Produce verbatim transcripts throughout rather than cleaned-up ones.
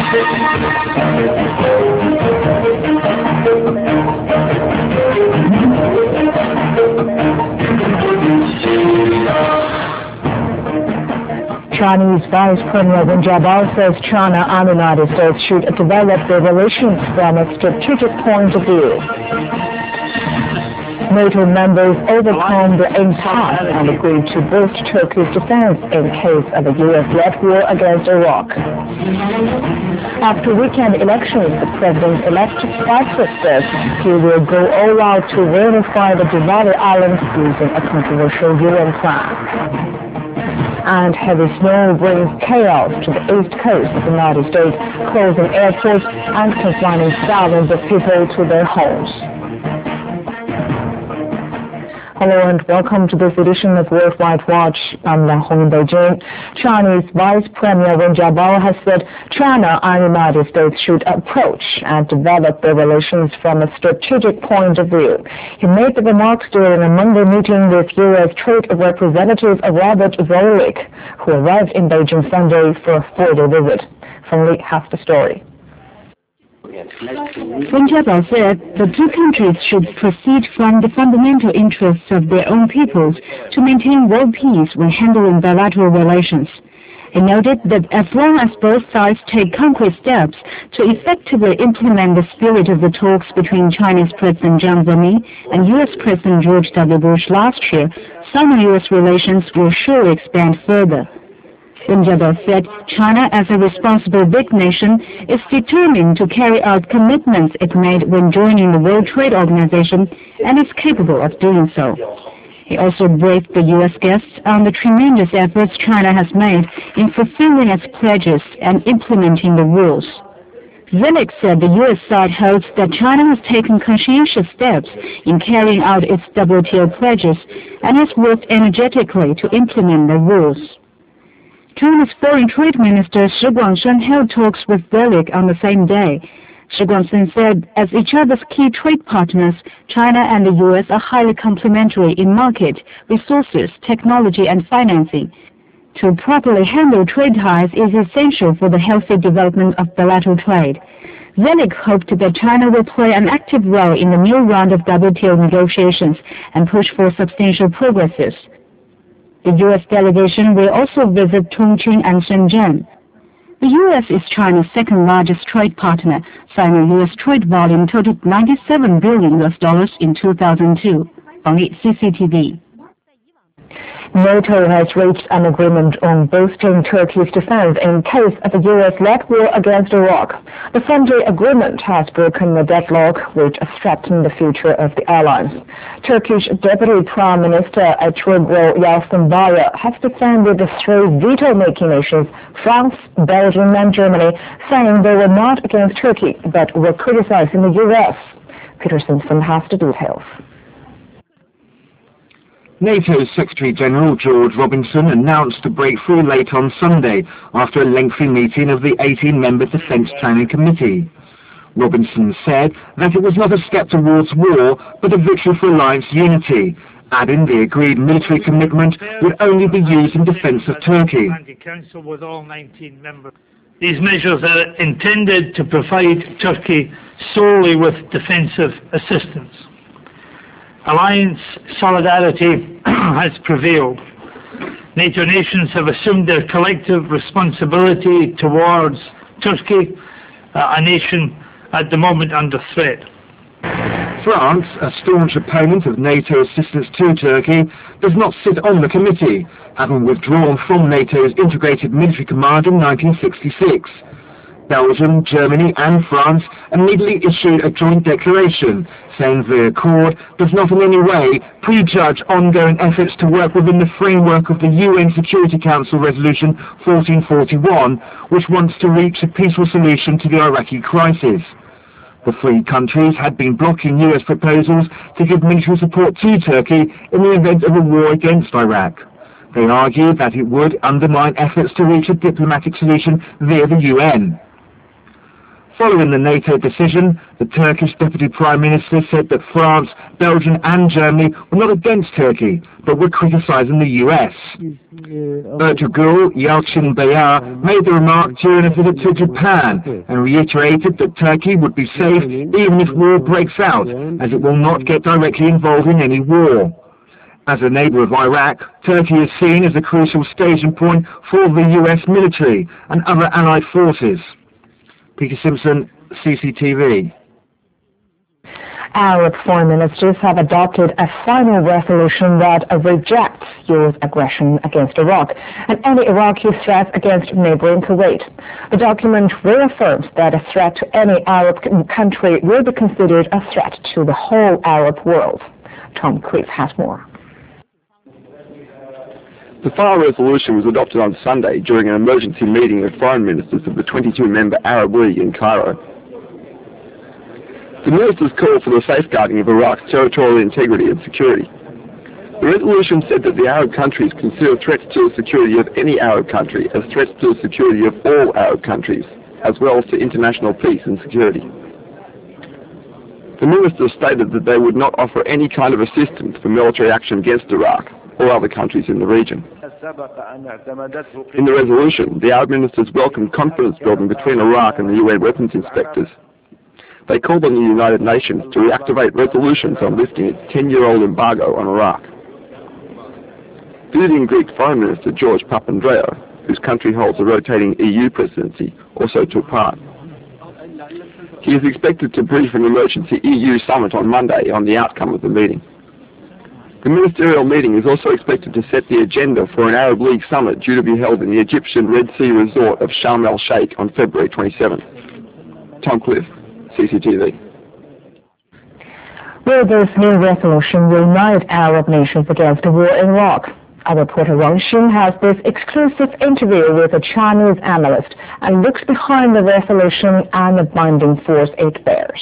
Chinese Vice Premier Wen Jiabao says China and the United States should develop their relations from a strategic point of view. NATO members overcome the impasse and agreed to boost Turkey's defense in case of a U S-led war against Iraq. After weekend elections, the president-elect Cyprus says he will go all out to reunify the divided islands using a controversial U N plan. And heavy snow brings chaos to the east coast of the United States, closing airports and confining thousands of people to their homes. Hello and welcome to this edition of Worldwide Watch. I'm Liang Hong in Beijing. Chinese Vice Premier Wen Jiabao has said China and the United States should approach and develop their relations from a strategic point of view. He made the remarks during a Monday meeting with U S Trade Representative Robert Zoellick, who arrived in Beijing Sunday for a four-day visit. Feng Li has the story. Wen Jiabao said the two countries should proceed from the fundamental interests of their own peoples to maintain world peace when handling bilateral relations. He noted that as long as both sides take concrete steps to effectively implement the spirit of the talks between Chinese President Jiang Zemin and U S President George W. Bush last year, Sino-U S relations will surely expand further. Wen Jiabao said China, as a responsible big nation, is determined to carry out commitments it made when joining the World Trade Organization and is capable of doing so. He also briefed the U S guests on the tremendous efforts China has made in fulfilling its pledges and implementing the rules. Zoellick said the U S side hopes that China has taken conscientious steps in carrying out its W T O pledges and has worked energetically to implement the rules. China's Foreign Trade Minister Shi Guangshen held talks with Zoellick on the same day. Shi Guangshen said, as each other's key trade partners, China and the U S are highly complementary in market, resources, technology, and financing. To properly handle trade ties is essential for the healthy development of bilateral trade. Zoellick hoped that China will play an active role in the new round of W T O negotiations and push for substantial progresses. The U S delegation will also visit Chongqing and Shenzhen. The U S is China's second-largest trade partner. Sino-U S trade volume totaled ninety-seven billion U S dollars in two thousand two. Only C C T V. NATO has reached an agreement on boosting Turkey's defense in case of a U S-led war against Iraq. The friendly agreement has broken the deadlock which threatened the future of the alliance. Turkish Deputy Prime Minister Ertuğrul Yalçınbaya has defended the three veto-making nations, France, Belgium and Germany, saying they were not against Turkey but were criticizing the U S. Peter Simpson has the details. NATO's Secretary-General George Robinson announced a breakthrough late on Sunday after a lengthy meeting of the eighteen-member Defence Planning Committee. Robinson said that it was not a step towards war, but a victory for alliance unity, adding the agreed military commitment would only be used in defence of Turkey. These measures are intended to provide Turkey solely with defensive assistance. Alliance solidarity has prevailed. NATO nations have assumed their collective responsibility towards Turkey, uh, a nation at the moment under threat. France, a staunch opponent of NATO assistance to Turkey, does not sit on the committee, having withdrawn from NATO's integrated military command in nineteen sixty-six. Belgium, Germany and France immediately issued a joint declaration saying the accord does not in any way prejudge ongoing efforts to work within the framework of the U N Security Council Resolution fourteen forty-one, which wants to reach a peaceful solution to the Iraqi crisis. The three countries had been blocking U S proposals to give military support to Turkey in the event of a war against Iraq. They argued that it would undermine efforts to reach a diplomatic solution via the U N. Following the NATO decision, the Turkish Deputy Prime Minister said that France, Belgium and Germany were not against Turkey, but were criticising the U S. Ertuğrul Yalçınbayar made the remark during a visit to Japan and reiterated that Turkey would be safe even if war breaks out, as it will not get directly involved in any war. As a neighbour of Iraq, Turkey is seen as a crucial staging point for the U S military and other allied forces. Peter Simpson, C C T V. Arab foreign ministers have adopted a final resolution that rejects U S aggression against Iraq and any Iraqi threats against neighboring Kuwait. The document reaffirms that a threat to any Arab country will be considered a threat to the whole Arab world. Tom Creef has more. The final resolution was adopted on Sunday during an emergency meeting of foreign ministers of the twenty-two member Arab League in Cairo. The ministers called for the safeguarding of Iraq's territorial integrity and security. The resolution said that the Arab countries consider threats to the security of any Arab country as threats to the security of all Arab countries, as well as to international peace and security. The ministers stated that they would not offer any kind of assistance for military action against Iraq or other countries in the region. In the resolution, the Arab ministers welcomed confidence building between Iraq and the U N weapons inspectors. They called on the United Nations to reactivate resolutions on lifting its ten-year-old embargo on Iraq. Visiting Greek Foreign Minister George Papandreou, whose country holds a rotating E U presidency, also took part. He is expected to brief an emergency E U summit on Monday on the outcome of the meeting. The ministerial meeting is also expected to set the agenda for an Arab League summit due to be held in the Egyptian Red Sea resort of Sharm el-Sheikh on February twenty-seventh. Tom Cliff, C C T V. Will this new resolution unite Arab nations against the war in Iraq? Our reporter Wang Xin has this exclusive interview with a Chinese analyst and looks behind the resolution and the binding force it bears.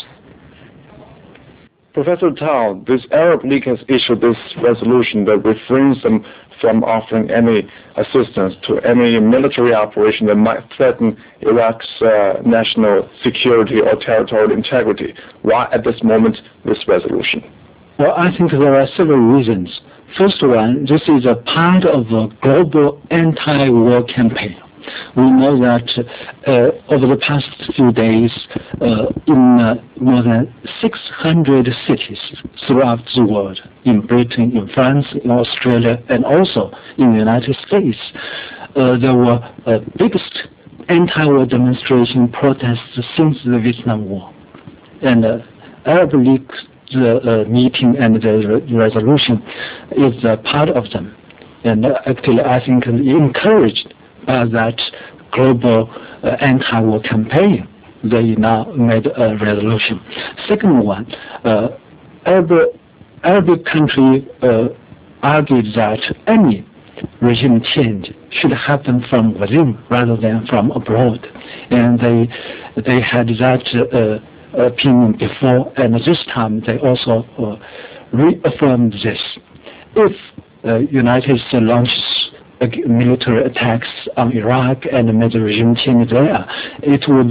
Professor Tao, this Arab League has issued this resolution that refrains them from offering any assistance to any military operation that might threaten Iraq's uh, national security or territorial integrity. Why, at this moment, this resolution? Well, I think there are several reasons. First one, this is a part of a global anti-war campaign. We know that uh, over the past few days, uh, in uh, more than six hundred cities throughout the world, in Britain, in France, in Australia, and also in the United States, uh, there were uh, biggest anti-war demonstration protests since the Vietnam War. And uh, Arab League, the uh, meeting and the re resolution is uh, part of them. And uh, actually, I think encouraged by that global uh, anti-war campaign, they now made a resolution. Second one, uh, Arab, Arab country uh, argued that any regime change should happen from within rather than from abroad, and they they had that uh, opinion before, and this time they also uh, reaffirmed this. If uh, United States launches military attacks on Iraq and made the regime change there, it would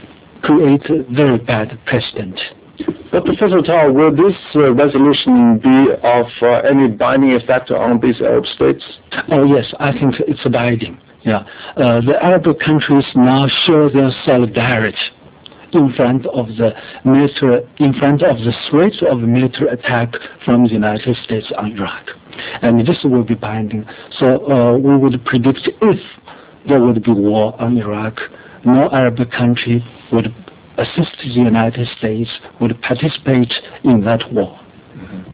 create a very bad precedent. But Professor Tao, will this uh, resolution be of uh, any binding effect on these Arab states? Oh yes, I think it's binding. Yeah, uh, the Arab countries now show their solidarity in front of the military, in front of the threat of military attack from the United States on Iraq, and this will be binding. So uh, we would predict if there would be war on Iraq, no Arab country would assist the United States, would participate in that war. Mm-hmm.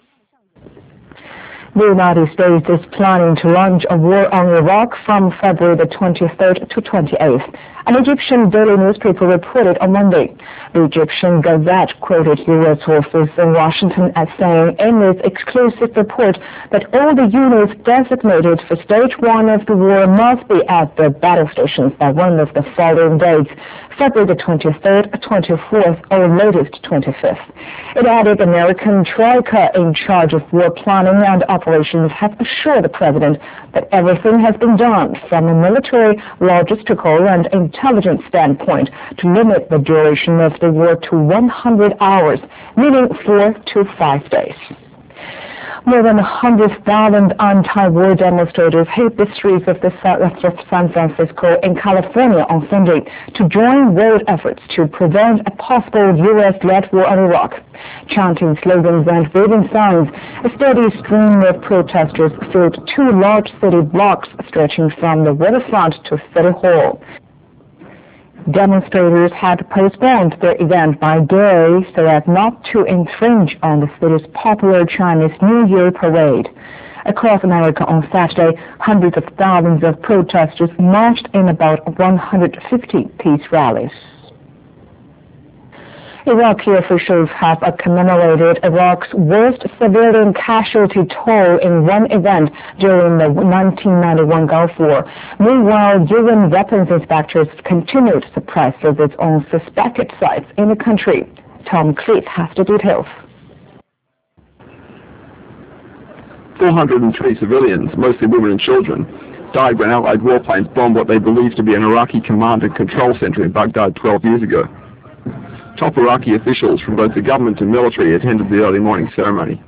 The United States is planning to launch a war on Iraq from February the twenty-third to twenty-eighth. An Egyptian daily newspaper reported on Monday. The Egyptian Gazette quoted U S sources in Washington as saying in its exclusive report that all the units designated for stage one of the war must be at the battle stations by one of the following dates: February the twenty-third, twenty-fourth, or latest twenty-fifth. It added American Troika in charge of war planning and operations declarations have assured the president that everything has been done from a military, logistical and intelligence standpoint to limit the duration of the war to one hundred hours, meaning four to five days. More than one hundred thousand anti-war demonstrators hit the streets of, the of San Francisco in California on Sunday to join world efforts to prevent a possible U S-led war on Iraq. Chanting slogans and waving signs, a steady stream of protesters filled two large city blocks stretching from the waterfront to City Hall. Demonstrators had postponed their event by day so as not to infringe on the city's popular Chinese New Year parade. Across America on Saturday, hundreds of thousands of protesters marched in about one hundred fifty peace rallies. Iraqi officials have commemorated Iraq's worst civilian casualty toll in one event during the nineteen ninety-one Gulf War. Meanwhile, U N weapons inspectors continue to suppress visits on suspected sites in the country. Tom Cleese has the details. four hundred three civilians, mostly women and children, died when Allied warplanes bombed what they believed to be an Iraqi command and control center in Baghdad twelve years ago. Top Iraqi officials from both the government and military attended the early morning ceremony.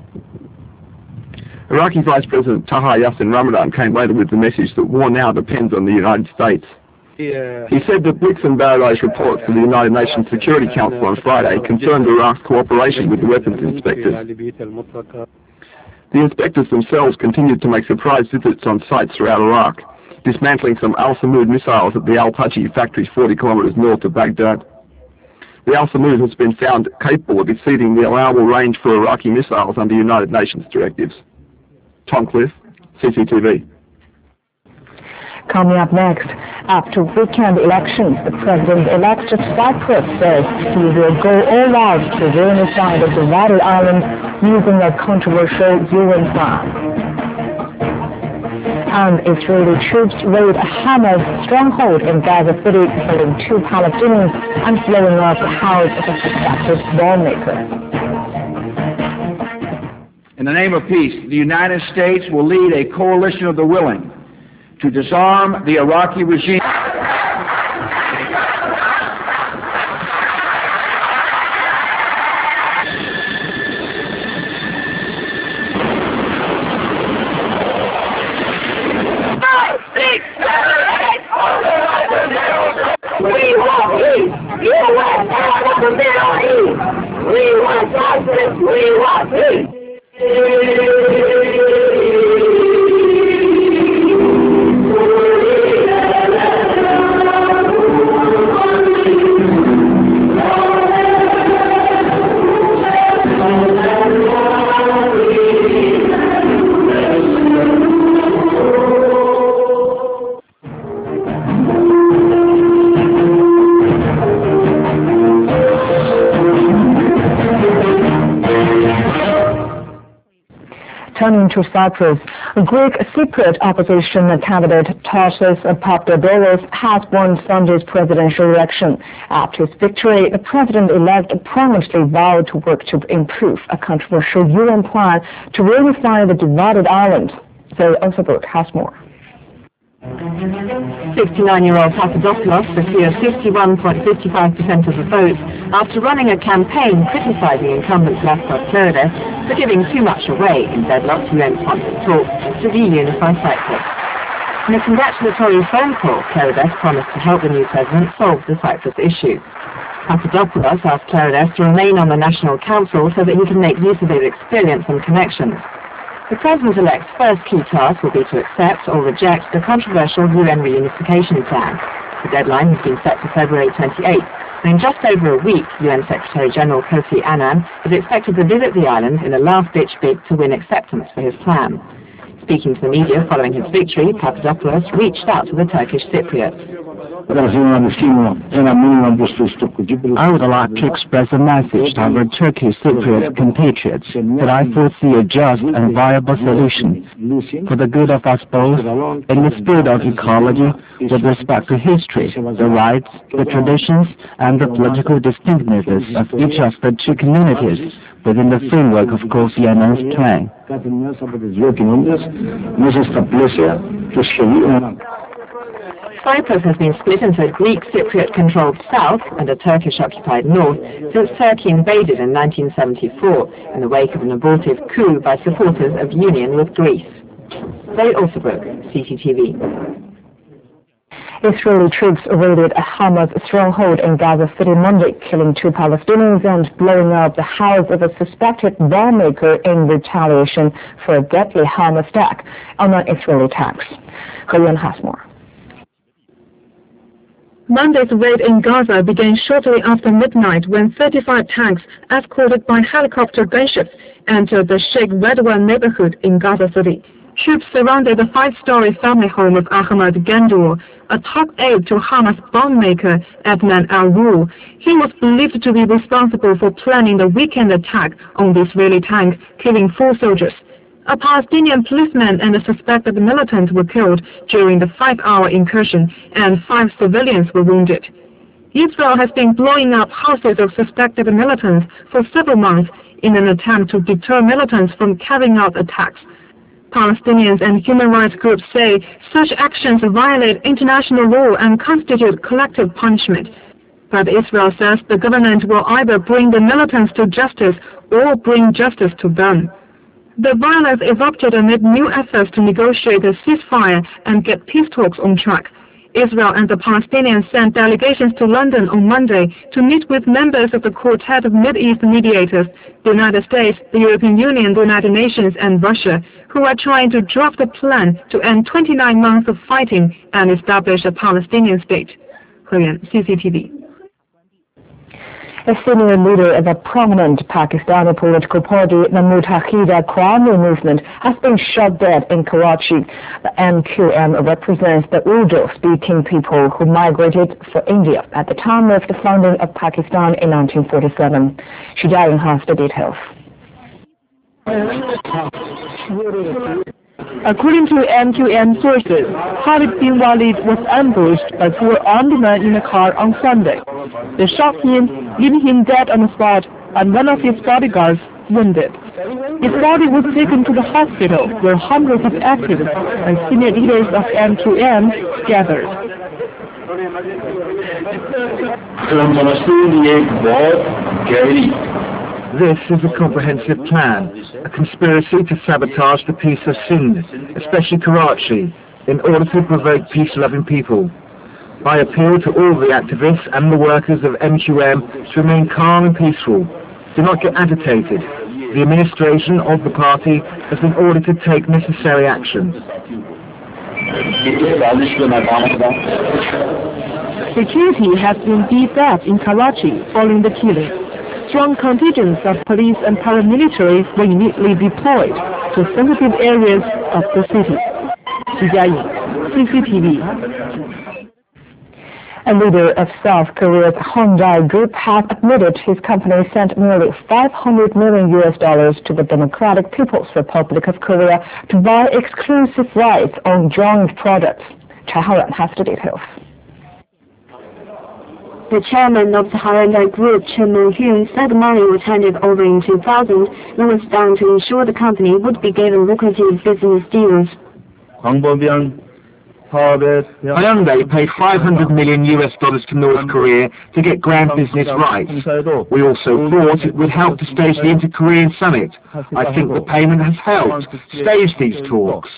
Iraqi Vice President Taha Yassin Ramadan came later with the message that war now depends on the United States. Yeah. He said that Blix and Barraday's reports to the United Nations Security Council on Friday confirmed Iraq's cooperation with the weapons inspectors. The inspectors themselves continued to make surprise visits on sites throughout Iraq, dismantling some Al-Samud missiles at the Al-Taji factories forty kilometers north of Baghdad. The Al-Samud has been found capable of exceeding the allowable range for Iraqi missiles under United Nations directives. Tom Cliff, C C T V. Coming up next, after weekend elections, the president-elect of Cyprus says he will go all out to reunify the divided island using a controversial U N plan. And Israeli troops raid a Hamas stronghold in Gaza City, killing two Palestinians and blowing up the house of a suspected bomb-maker. In the name of peace, the United States will lead a coalition of the willing to disarm the Iraqi regime. We want peace. You want power of the Middle East. We want justice. We want peace. Turning to Cyprus, Greek Cypriot opposition candidate Tassos Papadopoulos has won Sunday's presidential election. After his victory, the president-elect promised vowed to work to improve a controversial U N plan to reunify the divided island. Zoe Osabrook has more. sixty-nine-year-old Papadopoulos secured fifty-one point five five percent of the vote after running a campaign criticizing incumbent Vlachos Clerides for giving too much away in deadlocked U N-sponsored talks to reunify Cyprus. In a congratulatory phone call, Clerides promised to help the new president solve the Cyprus issue. Papadopoulos asked Clerides to remain on the National Council so that he can make use of his experience and connections. The President-elect's first key task will be to accept or reject the controversial U N reunification plan. The deadline has been set for February twenty-eighth, and in just over a week, U N Secretary-General Kofi Annan is expected to visit the island in a last-ditch bid to win acceptance for his plan. Speaking to the media following his victory, Papadopoulos reached out to the Turkish Cypriots. I would like to express a message to our Turkish Cypriot compatriots that I foresee a just and viable solution for the good of us both in the spirit of ecology with respect to history, the rights, the traditions, and the political distinctiveness of each of the two communities within the framework of Kofi Annan's plan. Cyprus has been split into a Greek Cypriot-controlled south and a Turkish-occupied north since Turkey invaded in nineteen seventy-four in the wake of an abortive coup by supporters of union with Greece. Zoe Alsabrook, C C T V. Israeli troops raided a Hamas stronghold in Gaza City Monday, killing two Palestinians and blowing up the house of a suspected bomb maker in retaliation for a deadly Hamas attack on non-Israeli tanks. Korean has more. Monday's raid in Gaza began shortly after midnight when thirty-five tanks, escorted by helicopter gunships, entered the Sheikh Redwan neighborhood in Gaza City. Troops surrounded the five-story family home of Ahmad Gandour, a top aide to Hamas bomb maker Adnan al-Rul. He was believed to be responsible for planning the weekend attack on the Israeli tank, killing four soldiers. A Palestinian policeman and a suspected militant were killed during the five-hour incursion, and five civilians were wounded. Israel has been blowing up houses of suspected militants for several months in an attempt to deter militants from carrying out attacks. Palestinians and human rights groups say such actions violate international law and constitute collective punishment. But Israel says the government will either bring the militants to justice or bring justice to them. The violence erupted amid new efforts to negotiate a ceasefire and get peace talks on track. Israel and the Palestinians sent delegations to London on Monday to meet with members of the Quartet of Mideast mediators, the United States, the European Union, the United Nations, and Russia, who are trying to draft a plan to end twenty-nine months of fighting and establish a Palestinian state. Korean, C C T V. A senior leader of a prominent Pakistani political party, the Muttahida Qawmi movement, has been shot dead in Karachi. The M Q M represents the Urdu-speaking people who migrated for India at the time of the founding of Pakistan in nineteen forty-seven. Shijayan has the details. According to M Q M sources, Khalid bin Walid was ambushed by four armed men in a car on Sunday. They shot him, leaving him dead on the spot, and one of his bodyguards wounded. His body was taken to the hospital, where hundreds of activists and senior leaders of M Q M gathered. This is a comprehensive plan, a conspiracy to sabotage the peace of Sindh, especially Karachi, in order to provoke peace-loving people. I appeal to all the activists and the workers of M Q M to remain calm and peaceful. Do not get agitated. The administration of the party has been ordered to take necessary action. Security has been beefed up in Karachi following the killing. Strong contingents of police and paramilitary were immediately deployed to sensitive areas of the city. Shijayi, C C T V. A leader of South Korea's Hyundai Group has admitted his company sent nearly five hundred million U S dollars to the Democratic People's Republic of Korea to buy exclusive rights on joint products. Chai Haoran has the details. The chairman of the Hyundai Group, Chen Meng-hyun, said the money was handed over in two thousand and was done to ensure the company would be given lucrative business deals. Hyundai paid five hundred million U S dollars to North Korea to get grand business rights. We also thought it would help to stage the Inter-Korean Summit. I think the payment has helped stage these talks.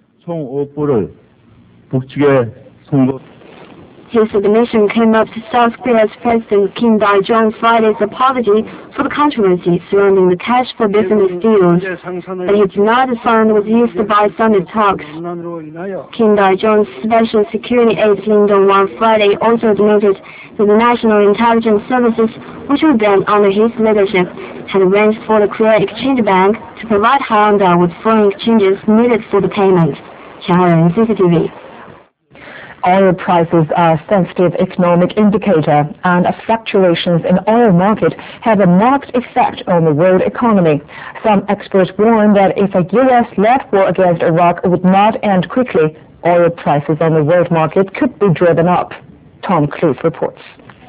His admission came up to South Korea's President Kim Dae-jung's Friday's apology for the controversy surrounding the cash for business deals, but he denied the fund was used to buy summit talks. Kim Dae-jung's Special Security Aide Lin Dong-wan Friday also admitted that the National Intelligence Services, which were then under his leadership, had arranged for the Korea Exchange Bank to provide Hyundai with foreign exchanges needed for the payment. Chai Haoran, C C T V. Oil prices are a sensitive economic indicator, and fluctuations in oil market have a marked effect on the world economy. Some experts warn that if a U S-led war against Iraq would not end quickly, oil prices on the world market could be driven up. Tom Kloof reports.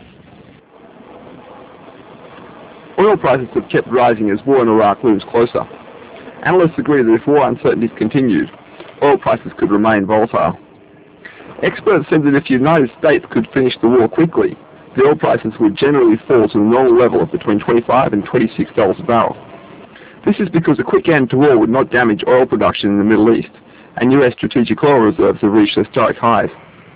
Oil prices have kept rising as war in Iraq looms closer. Analysts agree that if war uncertainties continued, oil prices could remain volatile. Experts said that if the United States could finish the war quickly, the oil prices would generally fall to the normal level of between twenty-five and twenty-six dollars a barrel. This is because a quick end to war would not damage oil production in the Middle East, and U S strategic oil reserves have reached historic highs.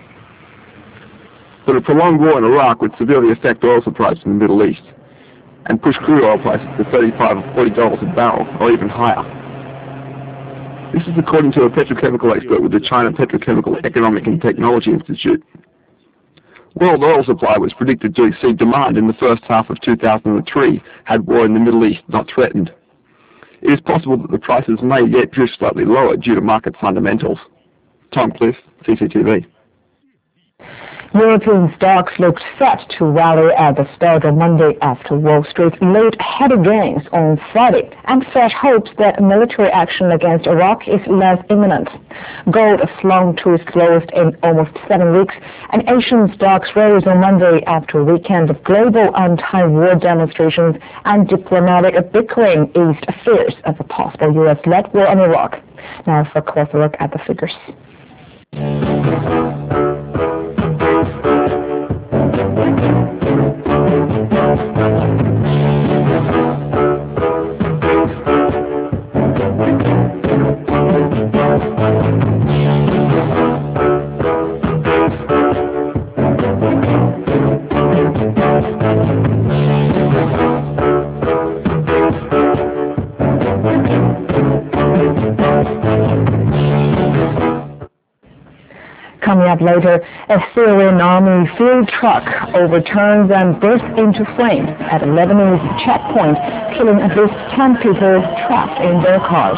But a prolonged war in Iraq would severely affect oil supplies from the Middle East, and push crude oil prices to thirty-five or forty dollars a barrel, or even higher. This is according to a petrochemical expert with the China Petrochemical Economic and Technology Institute. World oil supply was predicted to exceed demand in the first half of two thousand three had war in the Middle East not threatened. It is possible that the prices may yet drift slightly lower due to market fundamentals. Tom Cliff, C C T V. European stocks looked set to rally at the start of Monday after Wall Street laid heavy gains on Friday and fed hopes that military action against Iraq is less imminent. Gold slung to its lowest in almost seven weeks, and Asian stocks rose on Monday after a weekend of global anti-war demonstrations and diplomatic bickering eased fears of a possible U S-led war on Iraq. Now for a closer look at the figures. Coming up later, a Syrian army field truck overturns and bursts into flames at a Lebanese checkpoint, killing at least ten people trapped in their cars.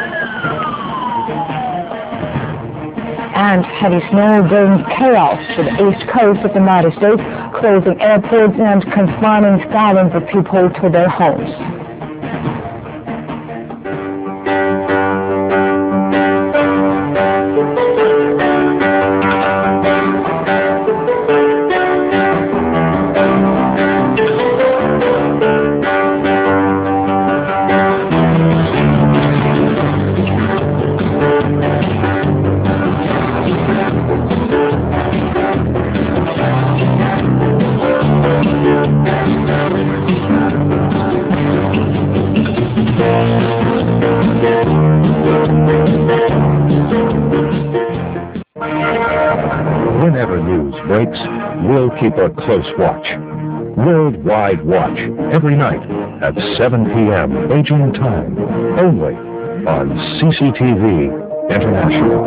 And heavy snow brings chaos to the east coast of the United States, closing airports and confining thousands of people to their homes. Whenever news breaks, we'll keep a close watch. Worldwide Watch, every night at seven p m Beijing time, only on C C T V International.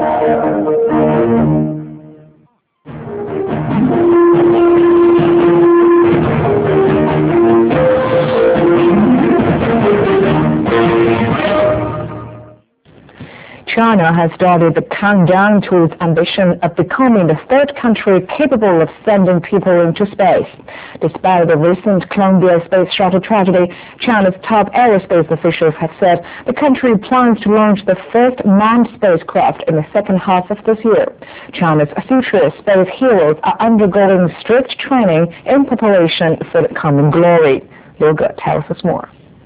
China has started the countdown to its ambition of becoming the third country capable of sending people into space. Despite the recent Columbia Space Shuttle tragedy, China's top aerospace officials have said the country plans to launch the first manned spacecraft in the second half of this year. China's future space heroes are undergoing strict training in preparation for the common glory. Liu Ge tells us more.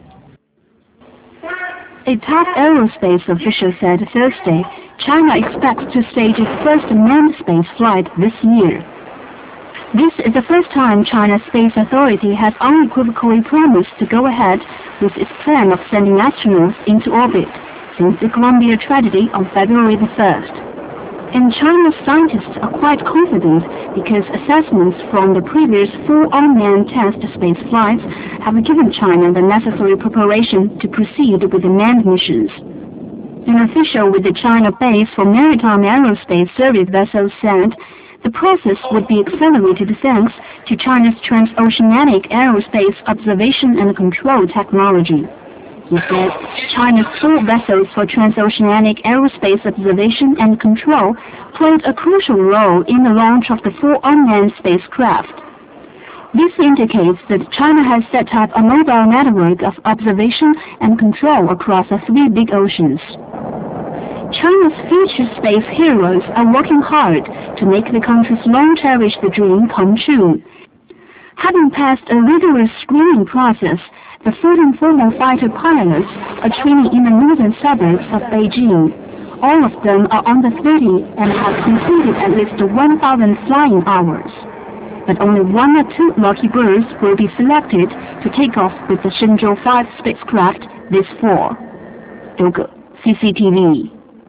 A top aerospace official said Thursday China expects to stage its first manned space flight this year. This is the first time China's Space Authority has unequivocally promised to go ahead with its plan of sending astronauts into orbit since the Columbia tragedy on February the first. And China's scientists are quite confident because assessments from the previous four unmanned test space flights have given China the necessary preparation to proceed with the manned missions. An official with the China Base for Maritime Aerospace Service vessels said the process would be accelerated thanks to China's transoceanic aerospace observation and control technology. He said China's four vessels for transoceanic aerospace observation and control played a crucial role in the launch of the four unmanned spacecraft. This indicates that China has set up a mobile network of observation and control across the three big oceans. China's future space heroes are working hard to make the country's long-cherished dream come true. Having passed a rigorous screening process, the fourteen former fighter pilots are training in the northern suburbs of Beijing. All of them are under thirty and have completed at least one thousand flying hours. But only one or two lucky birds will be selected to take off with the Shenzhou five spacecraft this fall. Liu Ge, C C T V.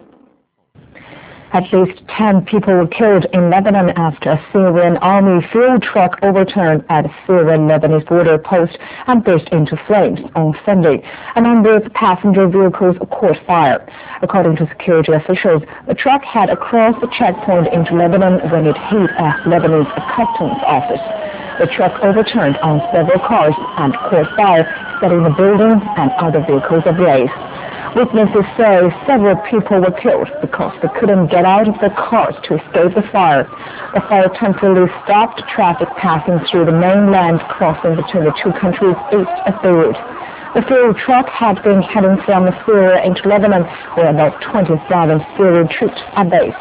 At least ten people were killed in Lebanon after a Syrian army fuel truck overturned at a Syrian-Lebanese border post and burst into flames on Sunday. A number of passenger vehicles caught fire. According to security officials, the truck had crossed the checkpoint into Lebanon when it hit a Lebanese customs office. The truck overturned on several cars and caught fire, setting the buildings and other vehicles ablaze. Witnesses say several people were killed because they couldn't get out of their cars to escape the fire. The fire temporarily stopped traffic passing through the mainland crossing between the two countries east of Beirut. The fuel truck had been heading from Syria into Lebanon, where about twenty thousand Syrian troops are based.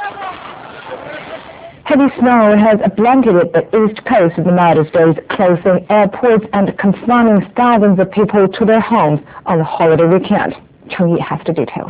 Heavy snow has blanketed the east coast of the United States, closing airports and confining thousands of people to their homes on the holiday weekend. Cheng Yi has the details.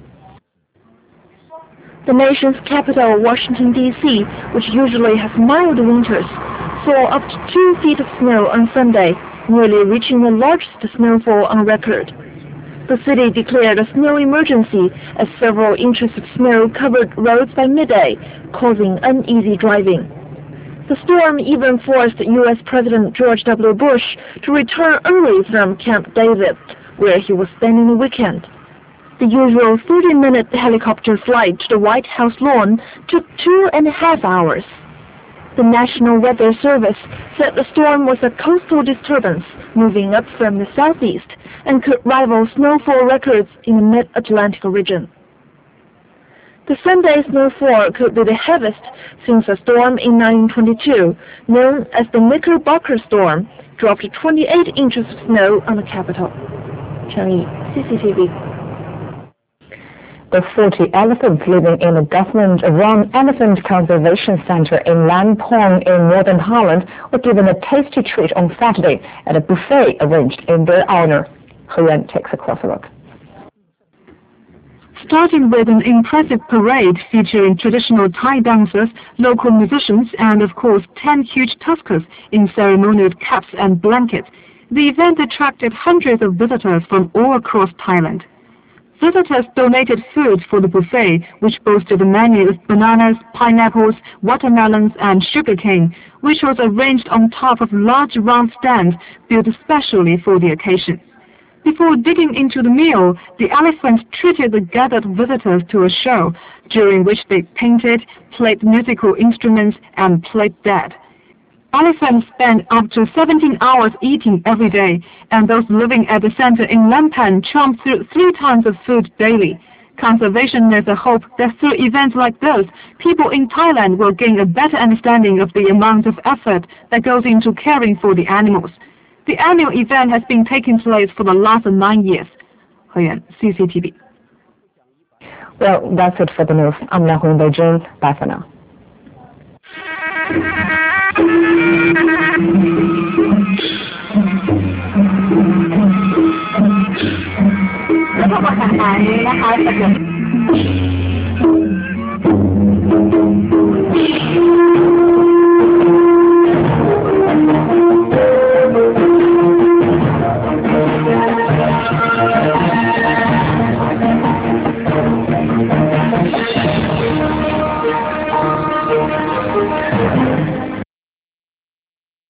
The nation's capital, Washington, D C, which usually has mild winters, saw up to two feet of snow on Sunday, nearly reaching the largest snowfall on record. The city declared a snow emergency as several inches of snow covered roads by midday, causing uneasy driving. The storm even forced U S President George W. Bush to return early from Camp David, where he was spending the weekend. The usual thirty-minute helicopter flight to the White House lawn took two and a half hours. The National Weather Service said the storm was a coastal disturbance moving up from the southeast and could rival snowfall records in the mid-Atlantic region. The Sunday snowfall could be the heaviest since a storm in nineteen twenty-two, known as the Knickerbocker Storm, dropped twenty-eight inches of snow on the capital. Cheng Yi, C C T V. The forty elephants living in a government-run elephant conservation center in Lampong in northern Holland were given a tasty treat on Saturday at a buffet arranged in their honor. He Yuan takes a closer look. Starting with an impressive parade featuring traditional Thai dancers, local musicians, and of course ten huge tuskers in ceremonial caps and blankets, the event attracted hundreds of visitors from all across Thailand. Visitors donated food for the buffet, which boasted a menu of bananas, pineapples, watermelons, and sugarcane, which was arranged on top of large round stands built specially for the occasion. Before digging into the meal, the elephants treated the gathered visitors to a show, during which they painted, played musical instruments, and played dead. Elephants spend up to seventeen hours eating every day, and those living at the center in Lampan chomp through three tons of food daily. Conservationists hope that through events like those, people in Thailand will gain a better understanding of the amount of effort that goes into caring for the animals. The annual event has been taking place for the last nine years. He Yuan, C C T V. Well, that's it for the news. I'm Liang Hu in Beijing. Bye for now. Hãy subscribe cho kênh Ghiền Mì Gõ để không bỏ lỡ những video hấp dẫn.